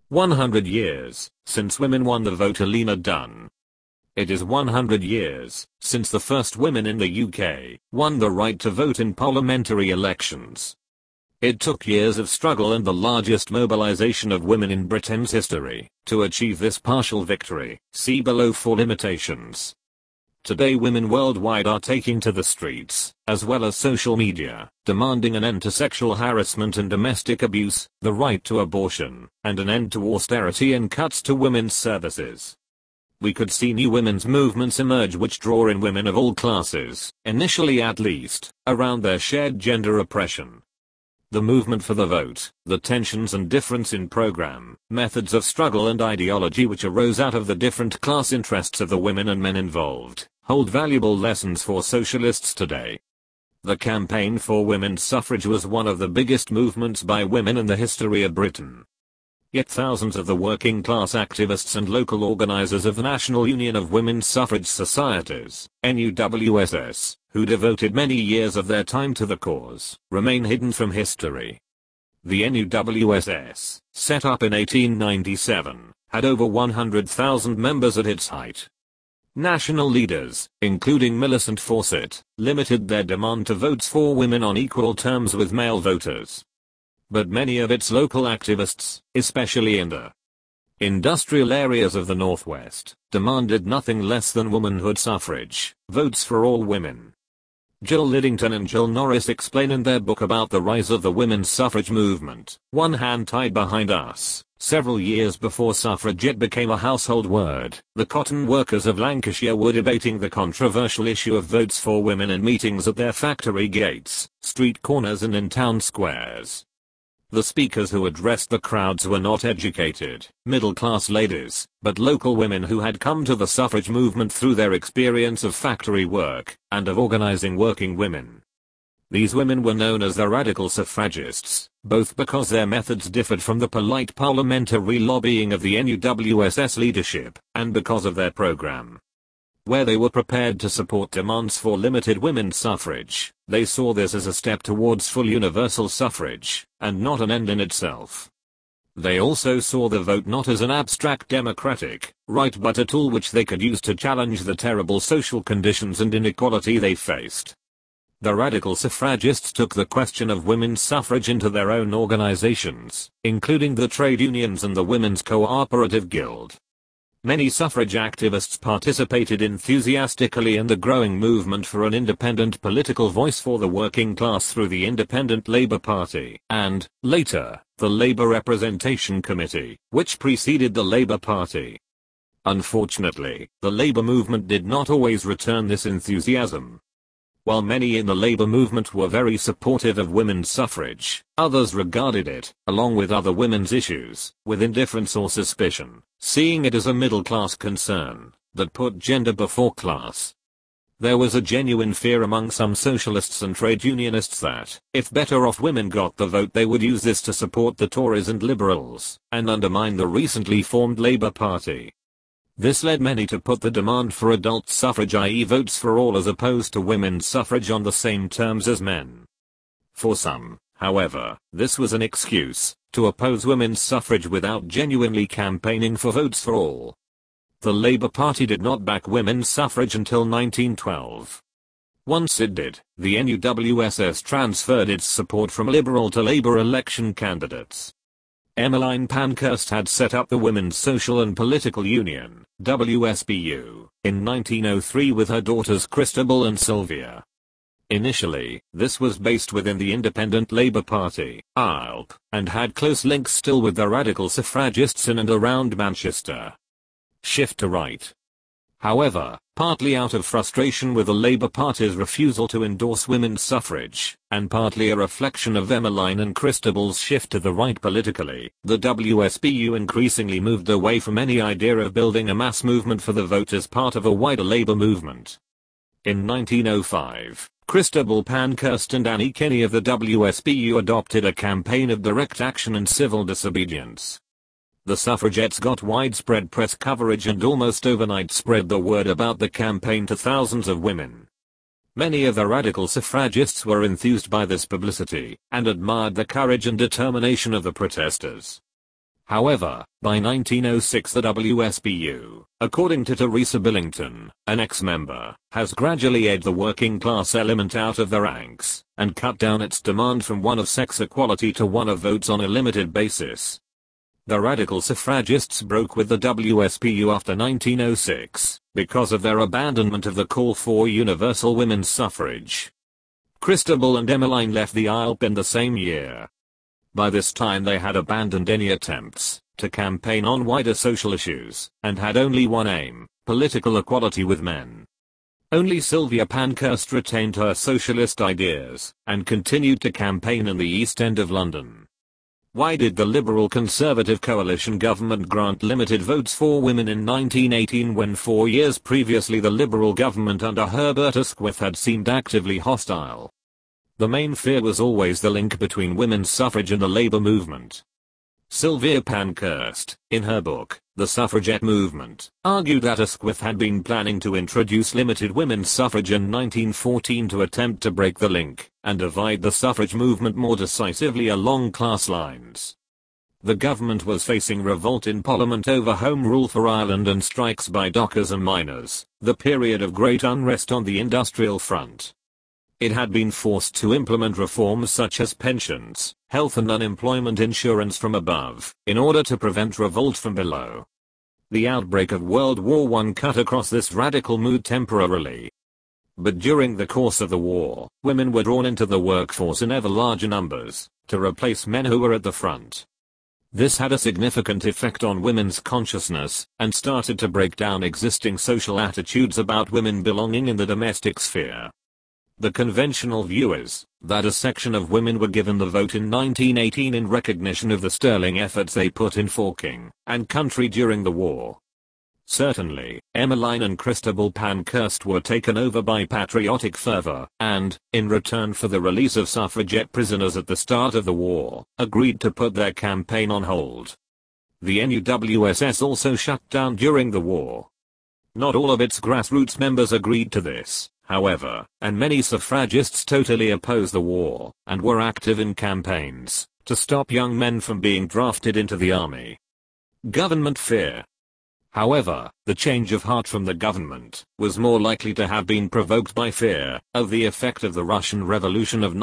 100 years since women won the vote. Alina Dunn. It is 100 years since the first women in the UK won the right to vote in parliamentary elections. It took years of struggle and the largest mobilization of women in Britain's history to achieve this partial victory. See below for limitations. Today women worldwide are taking to the streets, as well as social media, demanding an end to sexual harassment and domestic abuse, the right to abortion, and an end to austerity and cuts to women's services. We could see new women's movements emerge which draw in women of all classes, initially at least, around their shared gender oppression. The movement for the vote, the tensions and difference in program, methods of struggle and ideology which arose out of the different class interests of the women and men involved, hold valuable lessons for socialists today. The campaign for women's suffrage was one of the biggest movements by women in the history of Britain. Yet thousands of the working class activists and local organizers of the National Union of Women's Suffrage Societies, NUWSS, who devoted many years of their time to the cause, remain hidden from history. The NUWSS, set up in 1897, had over 100,000 members at its height. National leaders, including Millicent Fawcett, limited their demand to votes for women on equal terms with male voters. But many of its local activists, especially in the industrial areas of the Northwest, demanded nothing less than womanhood suffrage, votes for all women. Jill Lidington and Jill Norris explain in their book about the rise of the women's suffrage movement, One Hand Tied Behind Us. Several years before suffragette became a household word, the cotton workers of Lancashire were debating the controversial issue of votes for women in meetings at their factory gates, street corners and in town squares. The speakers who addressed the crowds were not educated, middle-class ladies, but local women who had come to the suffrage movement through their experience of factory work, and of organizing working women. These women were known as the radical suffragists, both because their methods differed from the polite parliamentary lobbying of the NUWSS leadership, and because of their program. Where they were prepared to support demands for limited women's suffrage, they saw this as a step towards full universal suffrage, and not an end in itself. They also saw the vote not as an abstract democratic right but a tool which they could use to challenge the terrible social conditions and inequality they faced. The radical suffragists took the question of women's suffrage into their own organizations, including the trade unions and the Women's Cooperative Guild. Many suffrage activists participated enthusiastically in the growing movement for an independent political voice for the working class through the Independent Labour Party, and, later, the Labour Representation Committee, which preceded the Labour Party. Unfortunately, the Labour movement did not always return this enthusiasm. While many in the Labour movement were very supportive of women's suffrage, others regarded it, along with other women's issues, with indifference or suspicion, seeing it as a middle-class concern that put gender before class. There was a genuine fear among some socialists and trade unionists that, if better-off women got the vote, they would use this to support the Tories and Liberals, and undermine the recently formed Labour Party. This led many to put the demand for adult suffrage, i.e. votes for all, as opposed to women's suffrage, on the same terms as men. For some, however, this was an excuse to oppose women's suffrage without genuinely campaigning for votes for all. The Labour Party did not back women's suffrage until 1912. Once it did, the NUWSS transferred its support from Liberal to Labour election candidates. Emmeline Pankhurst had set up the Women's Social and Political Union, WSPU, in 1903 with her daughters Christabel and Sylvia. Initially, this was based within the Independent Labour Party, ILP, and had close links still with the radical suffragists in and around Manchester. Shift to right. However, partly out of frustration with the Labour Party's refusal to endorse women's suffrage, and partly a reflection of Emmeline and Christabel's shift to the right politically, the WSPU increasingly moved away from any idea of building a mass movement for the vote as part of a wider Labour movement. In 1905, Christabel Pankhurst and Annie Kenney of the WSPU adopted a campaign of direct action and civil disobedience. The suffragettes got widespread press coverage and almost overnight spread the word about the campaign to thousands of women. Many of the radical suffragists were enthused by this publicity, and admired the courage and determination of the protesters. However, by 1906 the WSPU, according to Teresa Billington, an ex-member, has gradually edged the working class element out of the ranks, and cut down its demand from one of sex equality to one of votes on a limited basis. The radical suffragists broke with the WSPU after 1906, because of their abandonment of the call for universal women's suffrage. Christabel and Emmeline left the ILP in the same year. By this time they had abandoned any attempts to campaign on wider social issues, and had only one aim: political equality with men. Only Sylvia Pankhurst retained her socialist ideas, and continued to campaign in the East End of London. Why did the Liberal Conservative coalition government grant limited votes for women in 1918 when 4 years previously the Liberal government under Herbert Asquith had seemed actively hostile? The main fear was always the link between women's suffrage and the labor movement. Sylvia Pankhurst, in her book, The Suffragette Movement, argued that Asquith had been planning to introduce limited women's suffrage in 1914 to attempt to break the link and divide the suffrage movement more decisively along class lines. The government was facing revolt in Parliament over Home Rule for Ireland and strikes by dockers and miners, the period of great unrest on the industrial front. It had been forced to implement reforms such as pensions, health and unemployment insurance from above, in order to prevent revolt from below. The outbreak of World War I cut across this radical mood temporarily. But during the course of the war, women were drawn into the workforce in ever larger numbers, to replace men who were at the front. This had a significant effect on women's consciousness, and started to break down existing social attitudes about women belonging in the domestic sphere. The conventional view is that a section of women were given the vote in 1918 in recognition of the sterling efforts they put in for king and country during the war. Certainly, Emmeline and Christabel Pankhurst were taken over by patriotic fervor, and, in return for the release of suffragette prisoners at the start of the war, agreed to put their campaign on hold. The NUWSS also shut down during the war. Not all of its grassroots members agreed to this, however, and many suffragists totally opposed the war, and were active in campaigns to stop young men from being drafted into the army. Government fear. However, the change of heart from the government was more likely to have been provoked by fear of the effect of the Russian Revolution of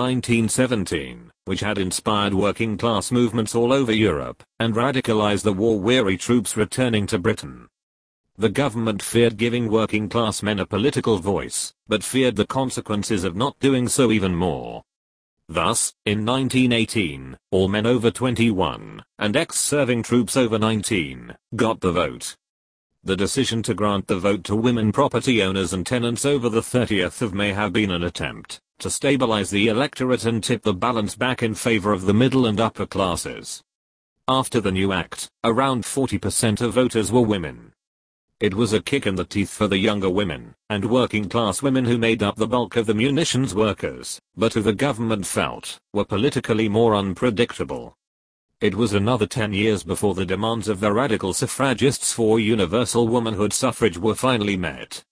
1917, which had inspired working class movements all over Europe, and radicalized the war-weary troops returning to Britain. The government feared giving working class men a political voice, but feared the consequences of not doing so even more. Thus, in 1918, all men over 21, and ex-serving troops over 19, got the vote. The decision to grant the vote to women property owners and tenants over the 30th of May have been an attempt to stabilize the electorate and tip the balance back in favor of the middle and upper classes. After the new act, around 40% of voters were women. It was a kick in the teeth for the younger women and working class women who made up the bulk of the munitions workers, but who the government felt were politically more unpredictable. It was another 10 years before the demands of the radical suffragists for universal womanhood suffrage were finally met.